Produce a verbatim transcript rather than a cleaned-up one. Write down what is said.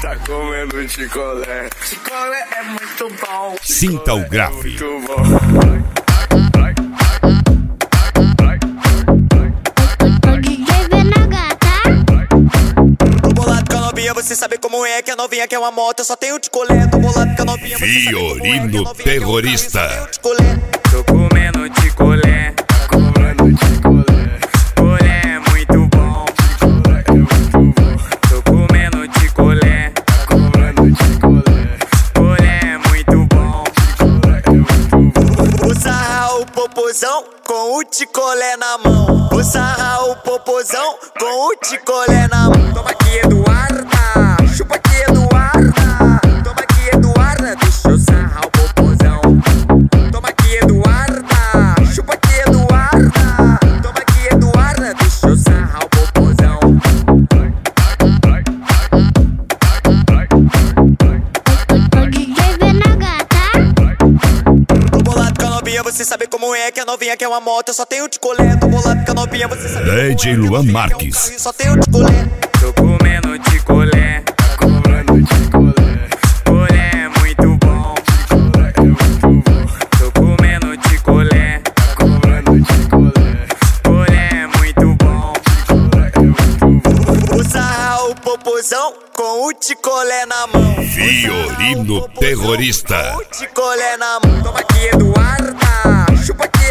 Tá comendo chicolé. Chicolé é muito bom. Sinta o grave. É muito bom. Você sabe como é que a novinha quer uma moto, eu só tenho de colé. Tô bolado com a novinha, você sabe como é que a Fiorino novinha terrorista. quer um carro, eu só tenho de colé. Tô comendo de colé. Comendo de colé. Colé é muito bom. Colé é muito bom. Tô comendo de colé. Comendo de colé. Colé é muito bom. Colé é muito bom. Vou sarrar o popozão com o ticolé na mão. Vou sarrar o popozão com o ticolé na mão. Toma aqui, Eduarda. Chupa aqui, Eduarda. Toma aqui, Eduarda. Deixa eu sarrar o popozão. Toma aqui, Eduarda. Chupa aqui, Eduarda. Toma aqui, Eduarda. Deixa eu sarrar o popozão. Tô bolado com a novinha, você sabe como é que a novinha quer uma moto, eu só tenho de colé. Tô bolado com a novinha, você sabe como é D J que a Luan novinha quer um Marques. carro, eu só tenho de colé. Tô comendo de colé. Comendo de colé. Colé é muito bom. Colé é muito bom. Tô comendo de colé. Comendo de colé. Colé é muito bom. Colé é muito bom. Vou sarrar o popozão com o ticolé na mão. Fiorino terrorista. Com o ticolé na mão. Toma aqui, Eduarda. Chupa aqui,